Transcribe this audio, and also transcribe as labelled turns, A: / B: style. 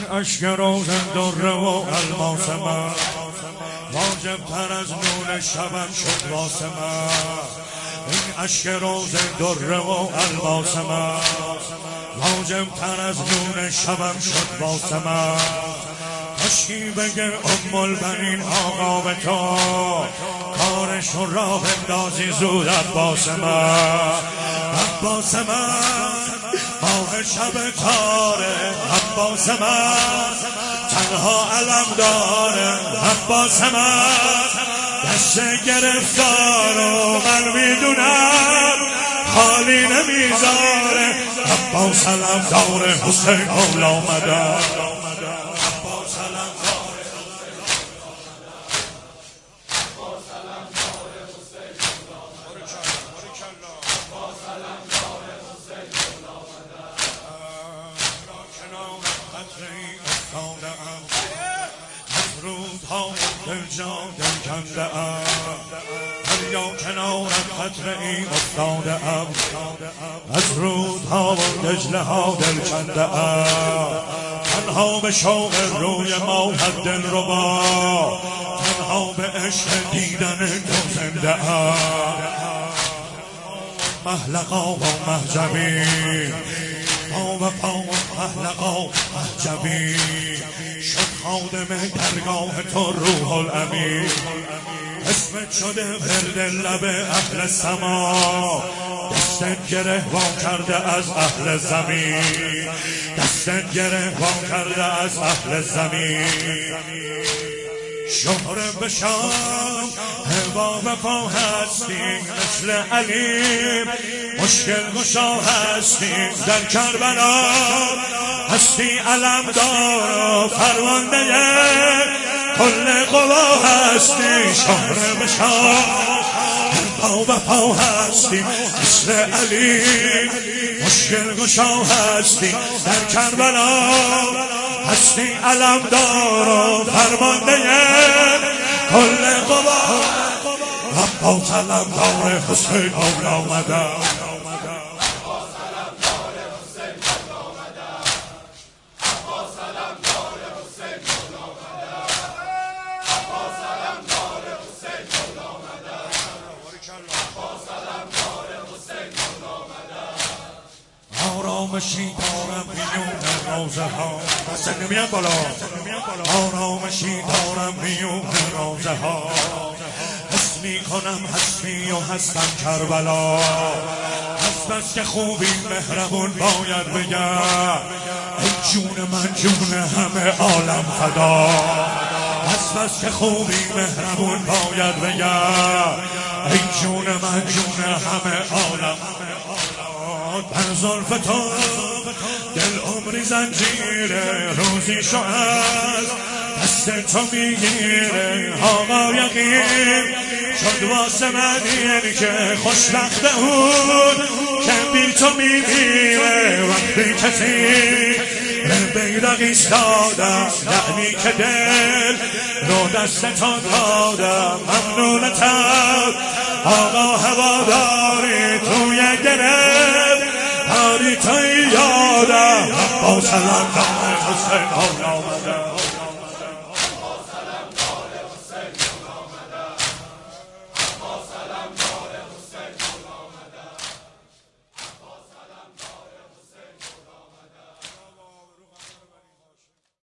A: اشک روزن دره و الماس من، واجب تر از نور شبم شد واسه من. این اشک روزن دره و الماس من، واجب تر از نور شبم شد واسه من. کاشکی بگه ام البنین آقا به تو، کارشون را بندازی زود عباس من. عباس من ماه شب تاره، عباس من تنها علم داره. عباس من دست گرفتار و من میدونم خالی نمیذاره. عباس علم داره حسین اول آمده. دل جان دل کنده ام، دریا کنارم قطره ای افتاده ام. از رودها و دجله ها دل کنده ام، تنها به شوق روی ماه دل ربا، تنها به عشق دیدن تو زنده ام. محلقا و محجبی پا و پا و محلقا و محجبی، شد خادم درگاه تو روح الامین. اسمت شده ورد لب اهل سما، دستت گره وام کرده از اهل زمین. دستت گره وام کرده از اهل زمین. شهره بشام هوا وفا هستی، مثل علی مشکل گشا هستی. در کربلا هستی علم دار و فرمانده کل قوا هستی. شهره بشام هوا وفا هستی، مثل علی مشکل گشا هستی. در کربلا هستی علم دار و فرمانده کل قوا. عباس علم دار حسین اول آمده. آرامشی دارم میون روزه ها، دست نمیان بالا. آرامشی دارم میون روزه ها، حس میکنم هستی و هستم کربلا. از بس که خوبی مهربون باید بگم، ای جون من جون همه عالم فدا. از بس که خوبی مهربون باید بگم، ای جون من جون همه عالم. بر زلف تو دل عمری زنجیره، روزی شو از دست تو میگیره. آقا یقین شد واسه من این که خوشبخت اون که بی تو میمیره. وقتی کسی بیرق ایستادم، یعنی که دل رو دست تو دادم. ممنونتم آقا هواداری توی گرم داری توی یادم. عباس علم دار حسین اول آمده.